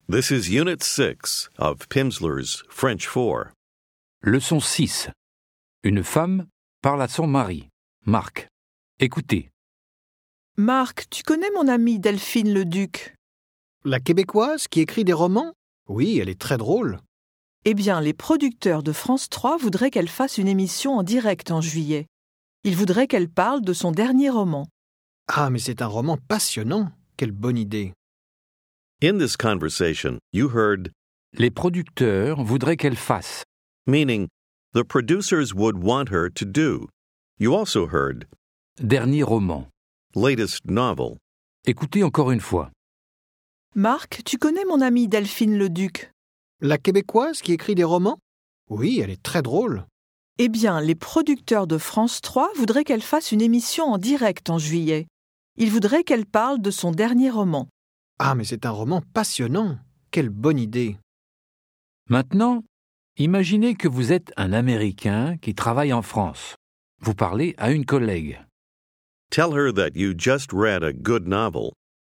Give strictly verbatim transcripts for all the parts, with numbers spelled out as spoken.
This is Unit six of Pimsleur's French four. Leçon six. Une femme parle à son mari, Marc. Écoutez. Marc, tu connais mon amie Delphine Leduc? La québécoise qui écrit des romans? Oui, elle est très drôle. Eh bien, les producteurs de France trois voudraient qu'elle fasse une émission en direct en juillet. Ils voudraient qu'elle parle de son dernier roman. Ah, mais c'est un roman passionnant. Quelle bonne idée. In this conversation, you heard Les producteurs voudraient qu'elle fasse. meaning the producers would want her to do. You also heard Dernier roman. latest novel. Écoutez encore une fois. Marc, tu connais mon amie Delphine Leduc? La québécoise qui écrit des romans? Oui, elle est très drôle. Eh bien, les producteurs de France trois voudraient qu'elle fasse une émission en direct en juillet. Ils voudraient qu'elle parle de son dernier roman. Ah, mais c'est un roman passionnant. Quelle bonne idée. Maintenant, imaginez que vous êtes un Américain qui travaille en France. Vous parlez à une collègue. Tell her that you just read a good novel.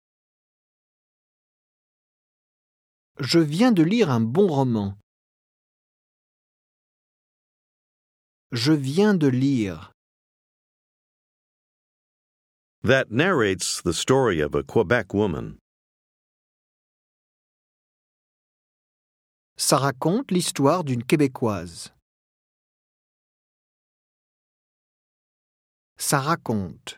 Je viens de lire un bon roman. Je viens de lire. That narrates the story of a Quebec woman. Ça raconte l'histoire d'une Québécoise. Ça raconte.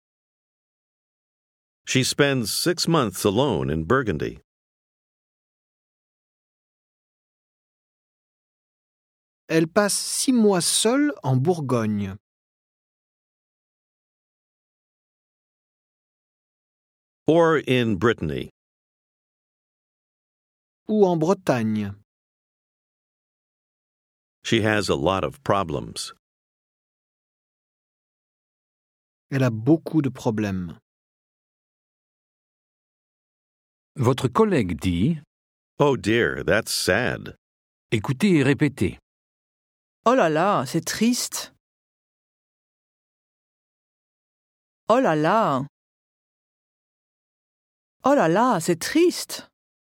She spends six months alone in Burgundy. Elle passe six mois seule en Bourgogne. Or in Brittany. Ou en Bretagne. She has a lot of problems. Elle a beaucoup de problèmes. Votre collègue dit. Oh dear, that's sad. Écoutez et répétez. Oh là là, c'est triste. Oh là là. Oh là là, c'est triste.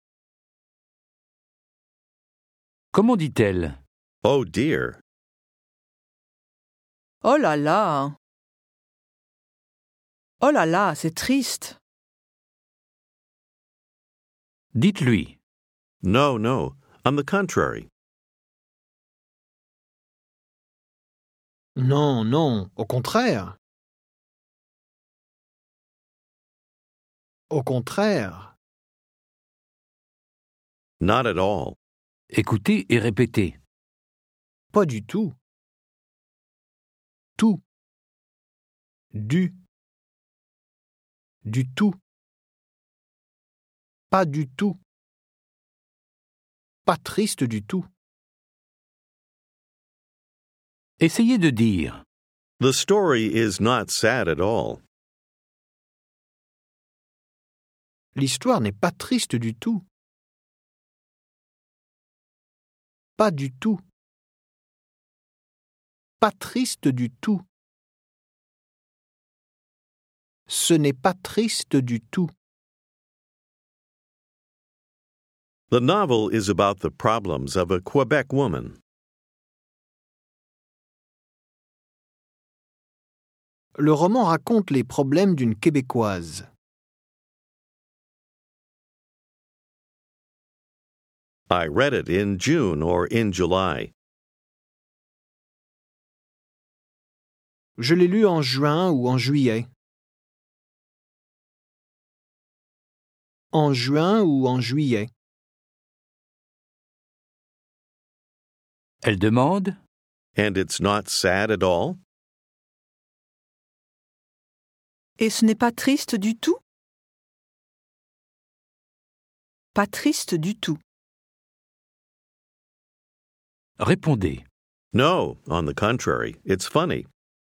Comment dit-elle? Oh dear. Oh là là. Oh là là, c'est triste. Dites-lui. No, no. On the contrary. Non, non, au contraire. Au contraire. Not at all. Écoutez et répétez. Pas du tout. Tout. Du. Du tout. Pas du tout. Pas triste du tout. Essayez de dire. The story is not sad at all. L'histoire n'est pas triste du tout. Pas du tout. Pas triste du tout. Ce n'est pas triste du tout. The novel is about the problems of a Quebec woman. Le roman raconte les problèmes d'une Québécoise. I read it in June or in July. Je l'ai lu en juin ou en juillet. En juin ou en juillet. Elle demande. And it's not sad at all? Et ce n'est pas triste du tout? Pas triste du tout. Répondez. No, on the contrary, it's funny.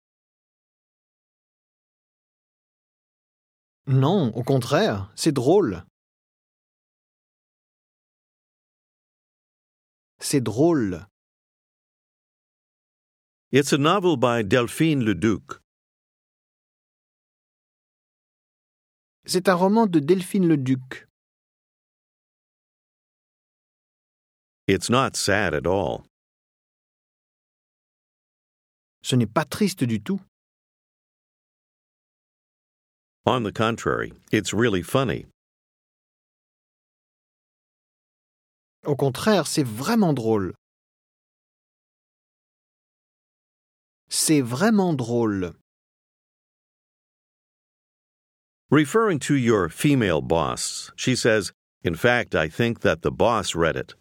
Non, au contraire, c'est drôle. C'est drôle. It's a novel by Delphine Leduc. C'est un roman de Delphine Leduc. It's not sad at all. Ce n'est pas triste du tout. On the contrary, it's really funny. Au contraire, c'est vraiment drôle. C'est vraiment drôle. Referring to your female boss, she says, "In fact, I think that the boss read it."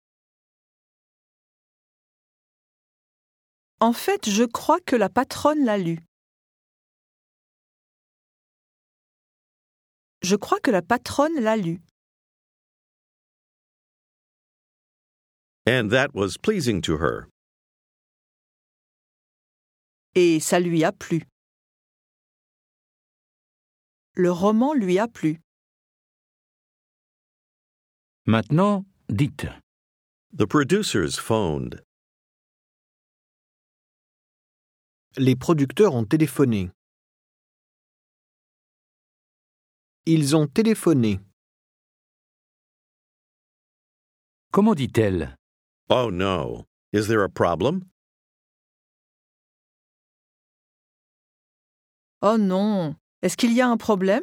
En fait, je crois que la patronne l'a lu. Je crois que la patronne l'a lu. And that was pleasing to her. Et ça lui a plu. Le roman lui a plu. Maintenant, dites. The producers phoned. Les producteurs ont téléphoné. Ils ont téléphoné. Comment dit-elle? Oh no. Is there a problem? Oh non, est-ce qu'il y a un problème?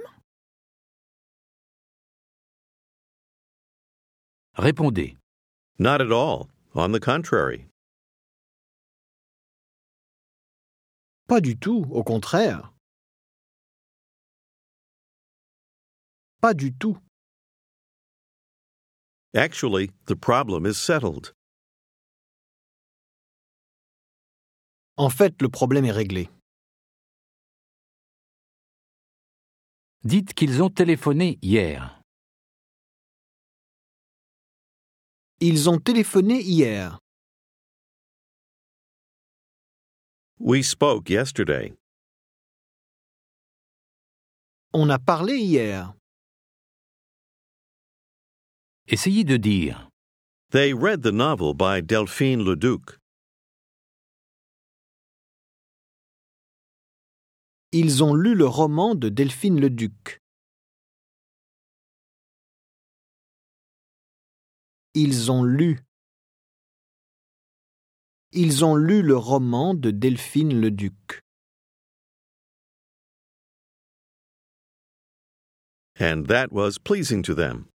Répondez. Not at all. On the contrary. Pas du tout, au contraire. Pas du tout. Actually, the problem is settled. En fait, le problème est réglé. Dites qu'ils ont téléphoné hier. Ils ont téléphoné hier. We spoke yesterday. On a parlé hier. Essayez de dire. They read the novel by Delphine Leduc. Ils ont lu le roman de Delphine Leduc. Ils ont lu. Ils ont lu le roman de Delphine Leduc. And that was pleasing to them.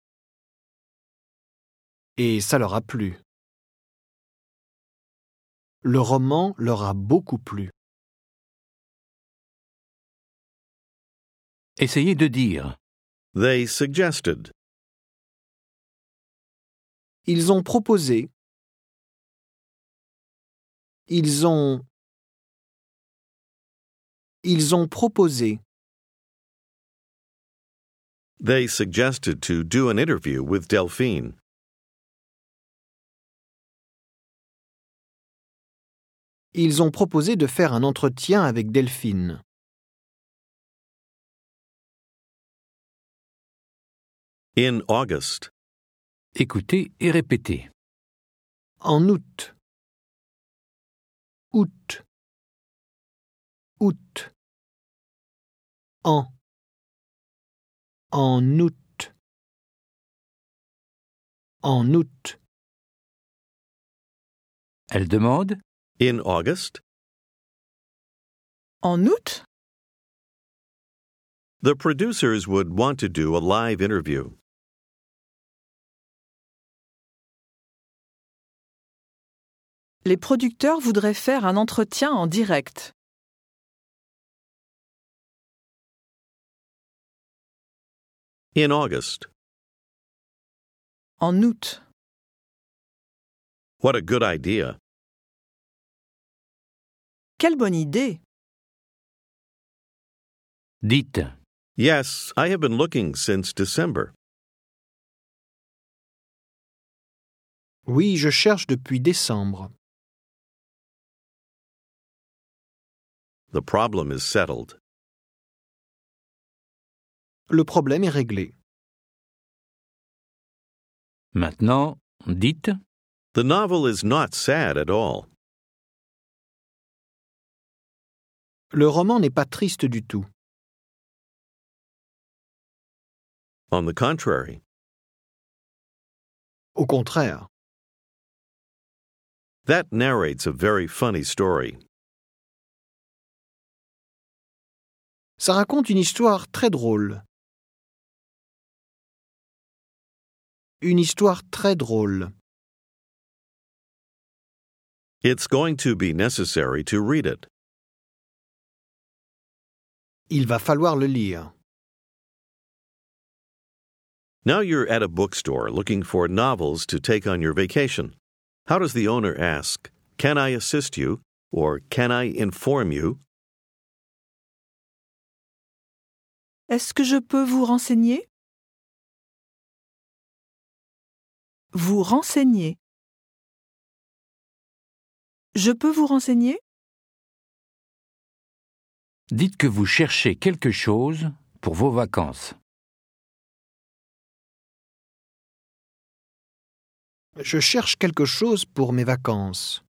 Et ça leur a plu. Le roman leur a beaucoup plu. Essayez de dire. They suggested. Ils ont proposé. Ils ont. Ils ont proposé. They suggested to do an interview with Delphine. Ils ont proposé de faire un entretien avec Delphine. In August. Écoutez et répétez. En août. Août. Août. En. En août. En août. Elle demande. In August. En août? The producers would want to do a live interview. Les producteurs voudraient faire un entretien en direct. In August. En août. What a good idea. Quelle bonne idée! Dites. Yes, I have been looking since December. Oui, je cherche depuis décembre. The problem is settled. Le problème est réglé. Maintenant, dites. The novel is not sad at all. Le roman n'est pas triste du tout. On the contrary. Au contraire. That narrates a very funny story. Ça raconte une histoire très drôle. Une histoire très drôle. It's going to be necessary to read it. Il va falloir le lire. Now you're at a bookstore looking for novels to take on your vacation. How does the owner ask, "Can I assist you?" or "Can I inform you?" Est-ce que je peux vous renseigner? Vous renseigner. Je peux vous renseigner? Dites que vous cherchez quelque chose pour vos vacances. Je cherche quelque chose pour mes vacances.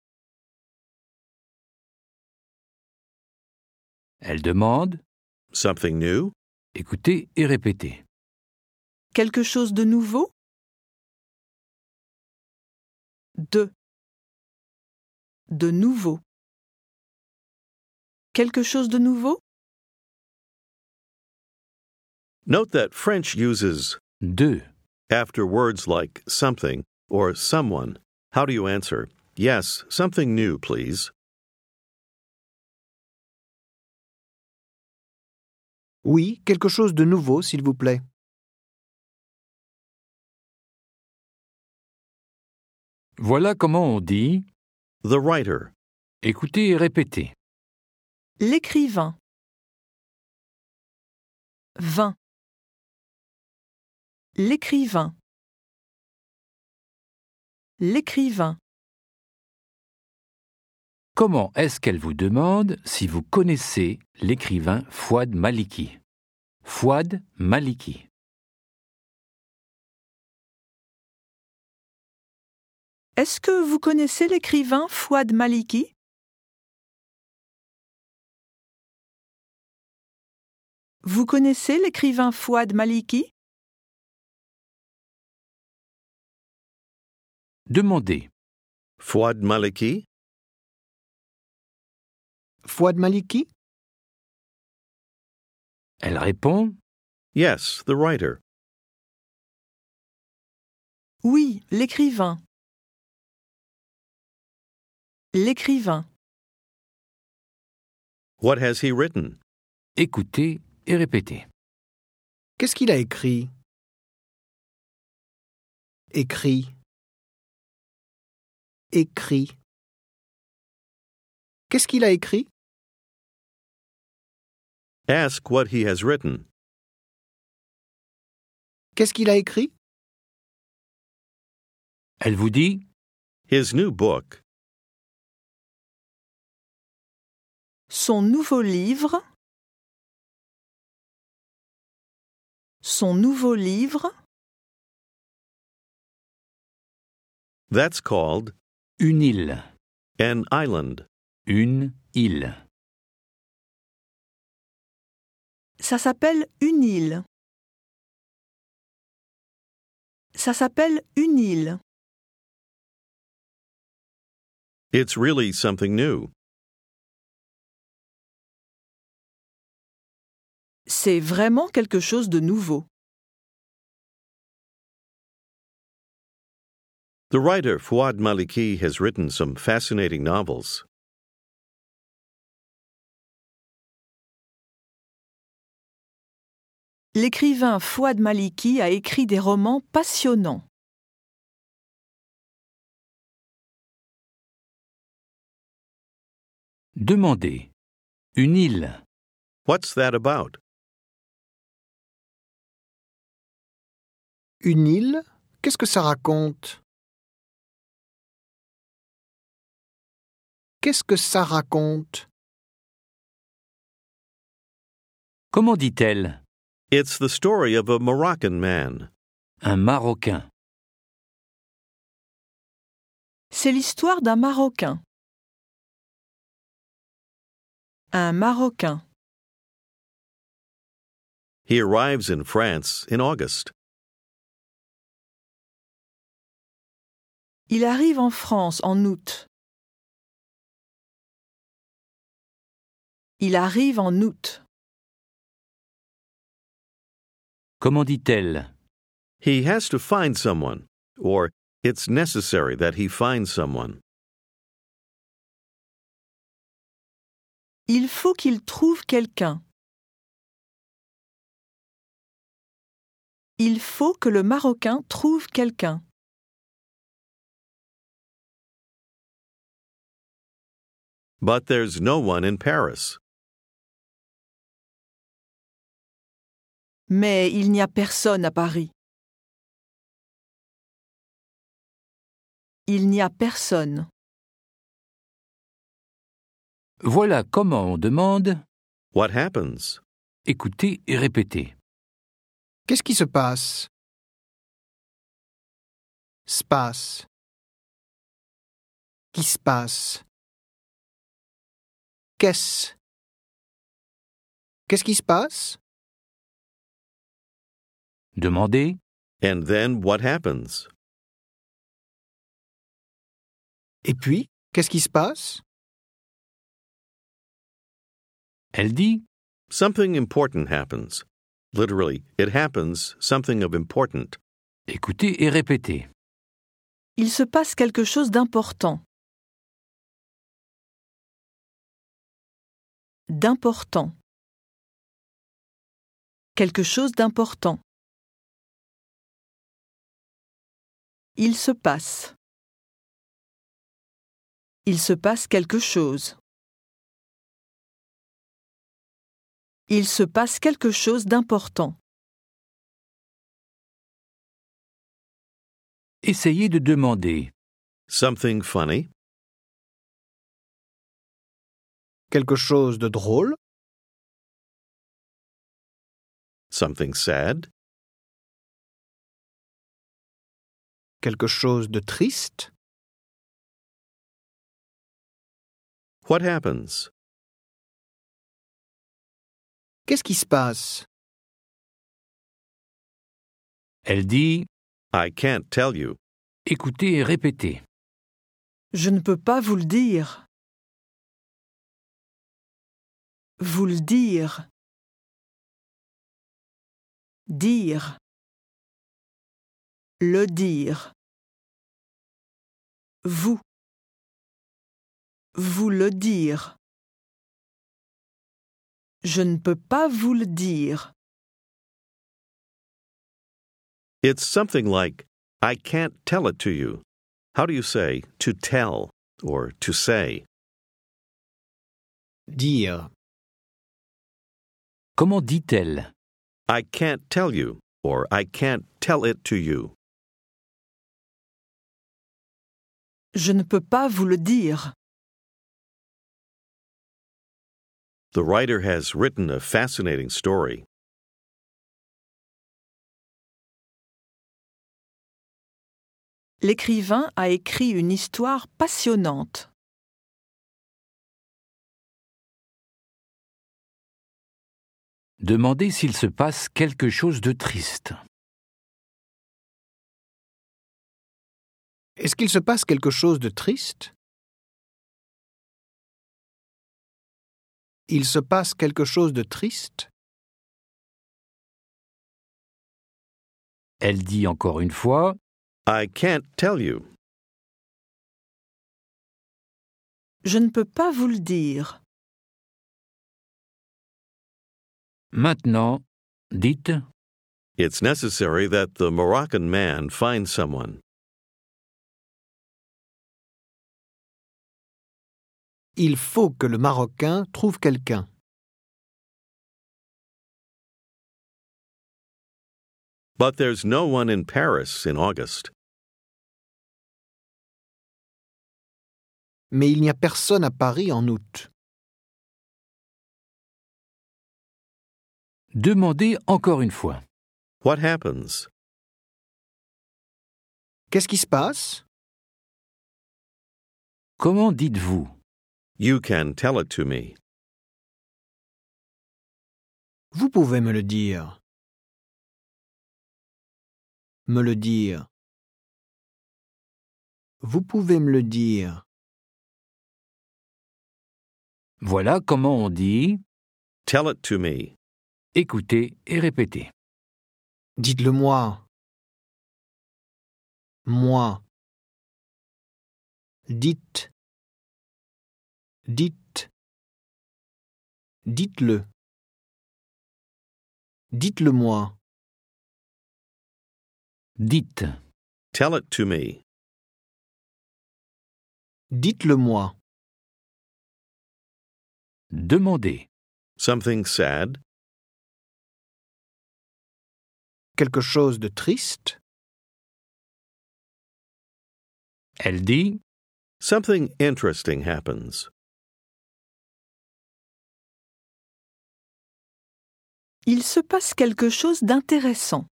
Elle demande, Something new? écoutez et répétez. Quelque chose de nouveau? De. De nouveau. Quelque chose de nouveau? Note that French uses Deux. after words like something or someone. How do you answer? Yes, something new, please. Oui, quelque chose de nouveau, s'il vous plaît. Voilà comment on dit The writer. écoutez et répétez. L'écrivain. Vingt. L'écrivain. L'écrivain. Comment est-ce qu'elle vous demande si vous connaissez l'écrivain Fouad Maliki? Fouad Maliki. Est-ce que vous connaissez l'écrivain Fouad Maliki? Vous connaissez l'écrivain Fouad Maliki? Demandez. Fouad Maliki? Fouad Maliki? Elle répond Yes, the writer. Oui, l'écrivain. L'écrivain. What has he written? écoutez et répétez. Qu'est-ce qu'il a écrit? Écrit. Écrit. Qu'est-ce qu'il a écrit? Ask what he has written. Qu'est-ce qu'il a écrit? Elle vous dit His new book. Son nouveau livre. Son nouveau livre. That's called une île. an island. Une île. Ça s'appelle une île. Ça s'appelle une île. It's really something new. C'est vraiment quelque chose de nouveau. The writer Fouad Maliki has written some fascinating novels. L'écrivain Fouad Maliki a écrit des romans passionnants. Demandez. Une île. What's that about? Une île? Qu'est-ce que ça raconte? Qu'est-ce que ça raconte? Comment dit-elle? It's the story of a Moroccan man. Un Marocain. C'est l'histoire d'un Marocain. Un Marocain. He arrives in France in August. Il arrive en France en août. Il arrive en août. Comment dit-elle? He has to find someone, or it's necessary that he find someone. Il faut qu'il trouve quelqu'un. Il faut que le Marocain trouve quelqu'un. But there's no one in Paris. Mais il n'y a personne à Paris. Il n'y a personne. Voilà comment on demande. What happens? Écoutez et répétez. Qu'est-ce qui se passe? Se passe. Qui se passe? Qu'est-ce? Qu'est-ce qui se passe? Demandez. And then what happens? Et puis, qu'est-ce qui se passe? Elle dit. Something important happens. Literally, it happens, something of important. Écoutez et répétez. Il se passe quelque chose d'important. D'important. Quelque chose d'important. Il se passe. Il se passe quelque chose. Il se passe quelque chose d'important. Essayez de demander. Something funny? Quelque chose de drôle? Something sad? Quelque chose de triste? What happens? Qu'est-ce qui se passe? Elle dit. I can't tell you. Écoutez et répétez. Je ne peux pas vous le dire. Vous le dire. Dire. Le dire. Vous. Vous le dire. Je ne peux pas vous le dire. It's something like, I can't tell it to you. How do you say to tell or to say? Dire. Comment dit-elle? I can't tell you or I can't tell it to you. Je ne peux pas vous le dire. The writer has written a fascinating story. L'écrivain a écrit une histoire passionnante. Demandez s'il se passe quelque chose de triste. Est-ce qu'il se passe quelque chose de triste? Il se passe quelque chose de triste? Elle dit encore une fois. I can't tell you. Je ne peux pas vous le dire. Maintenant, dites. It's necessary that the Moroccan man find someone. Il faut que le Marocain trouve quelqu'un. But there's no one in Paris in August. Mais il n'y a personne à Paris en août. Demandez encore une fois. What happens? Qu'est-ce qui se passe? Comment dites-vous? You can tell it to me. Vous pouvez me le dire. Me le dire. Vous pouvez me le dire. Voilà comment on dit Tell it to me. écoutez et répétez. Dites-le moi. Moi. Dites. Dites. Dites-le. Dites-le moi. Dites. Tell it to me. Dites-le moi. Demandez. Something sad. Quelque chose de triste. Elle dit Something interesting happens. Il se passe quelque chose d'intéressant.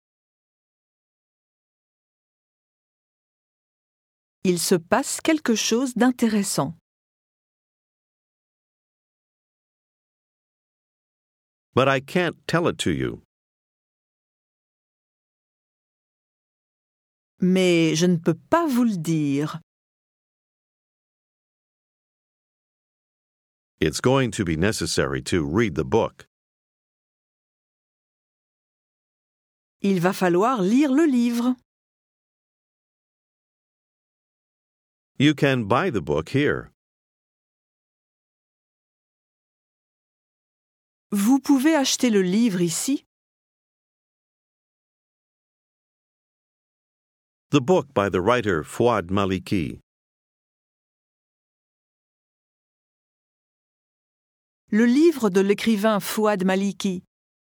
Il se passe quelque chose d'intéressant. But I can't tell it to you. Mais je ne peux pas vous le dire. It's going to be necessary to read the book. Il va falloir lire le livre. You can buy the book here. Vous pouvez acheter le livre ici. The book by the writer Fouad Maliki. Le livre de l'écrivain Fouad Maliki.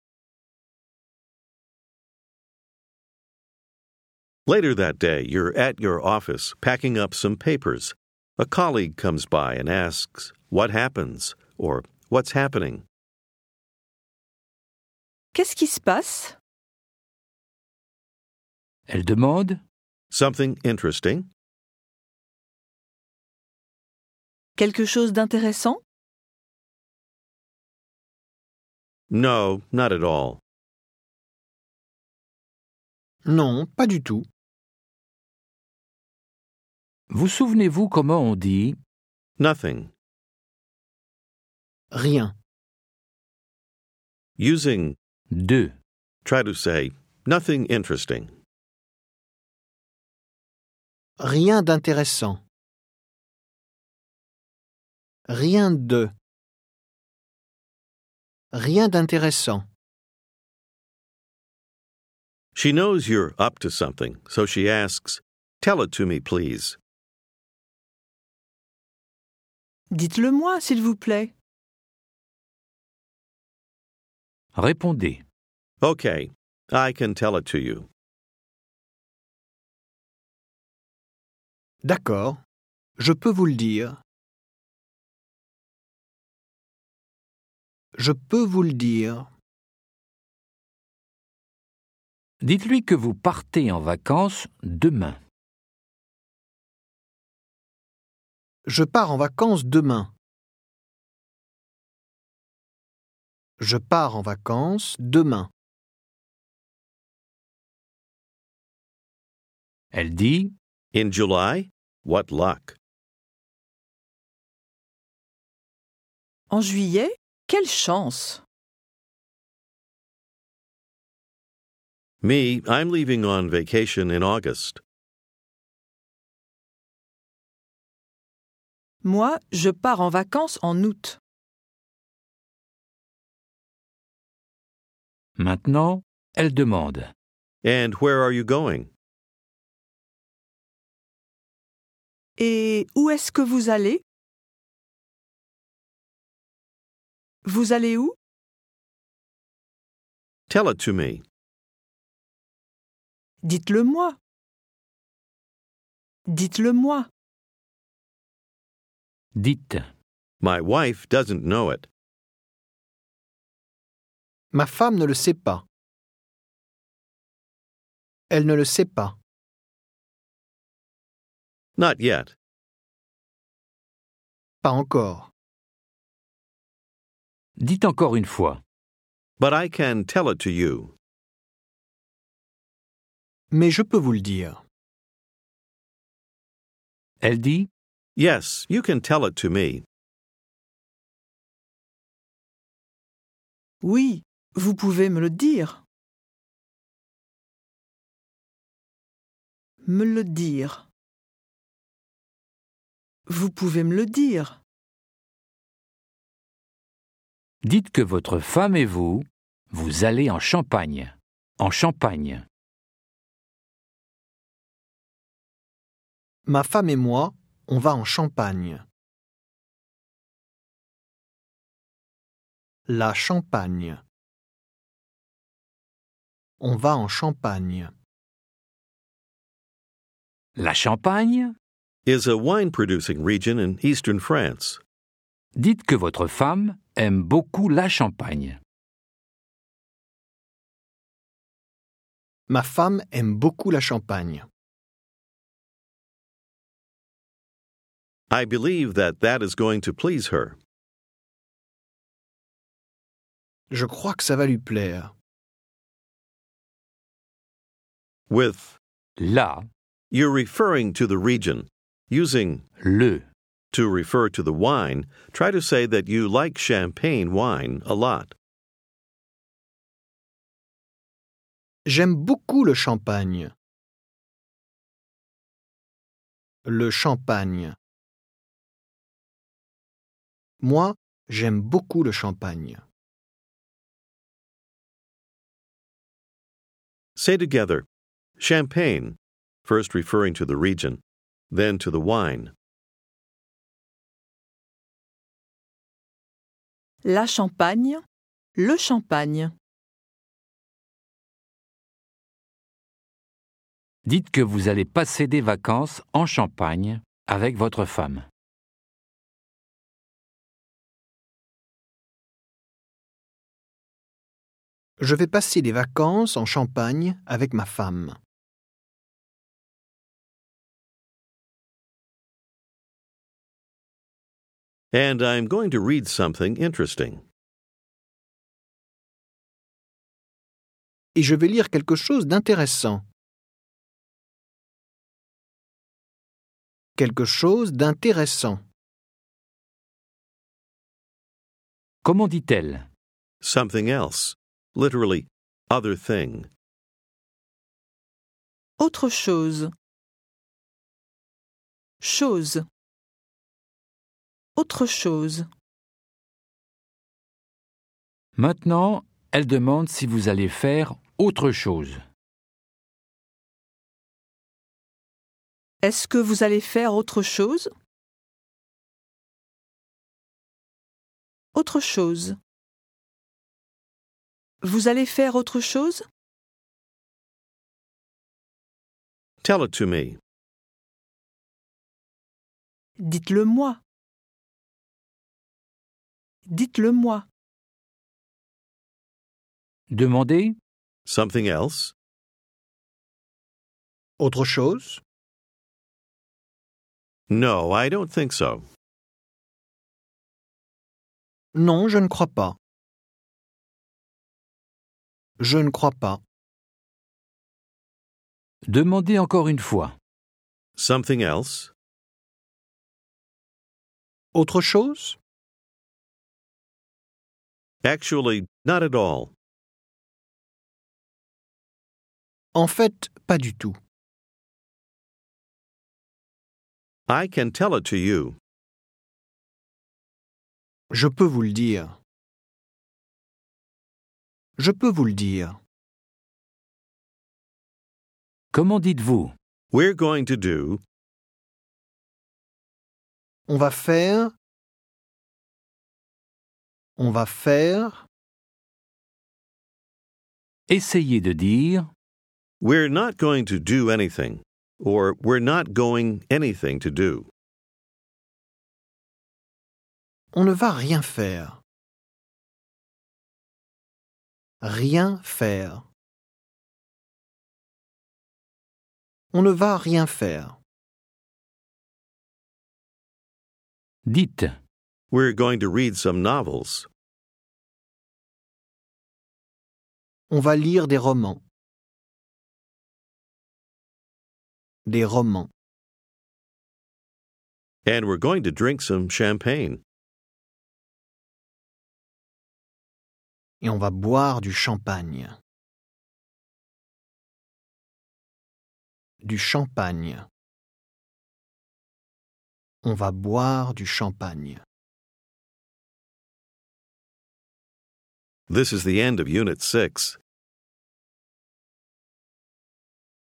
Later that day, you're at your office packing up some papers. A colleague comes by and asks, "What happens?" or "What's happening?" Qu'est-ce qui se passe? Elle demande Something interesting? Quelque chose d'intéressant? No, not at all. Non, pas du tout. Vous souvenez-vous comment on dit Nothing. Rien. Using de try to say nothing interesting. Rien d'intéressant. Rien de. Rien d'intéressant. She knows you're up to something, so she asks, "Tell it to me, please." Dites-le moi, s'il vous plaît. Répondez. Okay, I can tell it to you. D'accord. Je peux vous le dire. Je peux vous le dire. Dites-lui que vous partez en vacances demain. Je pars en vacances demain. Je pars en vacances demain. Elle dit In July? What luck. En juillet, quelle chance! Me, I'm leaving on vacation in August. Moi, je pars en vacances en août. maintenant, elle demande. And where are you going? Et où est-ce que vous allez? Vous allez où? Tell it to me. Dites-le moi. Dites-le moi. Dites. My wife doesn't know it. Ma femme ne le sait pas. Elle ne le sait pas. Not yet. Pas encore. Dites encore une fois. But I can tell it to you. Mais je peux vous le dire. Elle dit Yes, you can tell it to me. Oui, vous pouvez me le dire. Me le dire. Vous pouvez me le dire. Dites que votre femme et vous, vous allez en Champagne. En Champagne. Ma femme et moi, on va en Champagne. La Champagne. On va en Champagne. La Champagne? Is a wine-producing region in eastern France. Dites que votre femme aime beaucoup la Champagne. Ma femme aime beaucoup la Champagne. I believe that that is going to please her. Je crois que ça va lui plaire. With La, you're referring to the region. Using le. to refer to the wine, try to say that you like champagne wine a lot. J'aime beaucoup le champagne. Le champagne. Moi, j'aime beaucoup le champagne. Say together, champagne, first referring to the region, then to the wine. La Champagne, le champagne. Dites que vous allez passer des vacances en Champagne avec votre femme. Je vais passer des vacances en Champagne avec ma femme. And I'm going to read something interesting. Et je vais lire quelque chose d'intéressant. Quelque chose d'intéressant. Comment dit-elle? Something else. Literally, other thing. Autre chose. Chose. Autre chose. Maintenant, elle demande si vous allez faire autre chose. Est-ce que vous allez faire autre chose? Autre chose. Vous allez faire autre chose? Tell it to me. Dites-le-moi. Dites-le-moi. Demandez Something else? Autre chose? No, I don't think so. Non, je ne crois pas. Je ne crois pas. Demandez encore une fois. Something else? Autre chose? Actually, not at all. En fait, pas du tout. I can tell it to you. Je peux vous le dire. Je peux vous le dire. Comment dites-vous? We're going to do. On va faire. On va faire. Essayez de dire We're not going to do anything. Or we're not going anything to do. On ne va rien faire. Rien faire. On ne va rien faire. dites. We're going to read some novels. On va lire des romans. Des romans. And we're going to drink some champagne. Et on va boire du champagne. Du champagne. On va boire du champagne. This is the end of Unit six.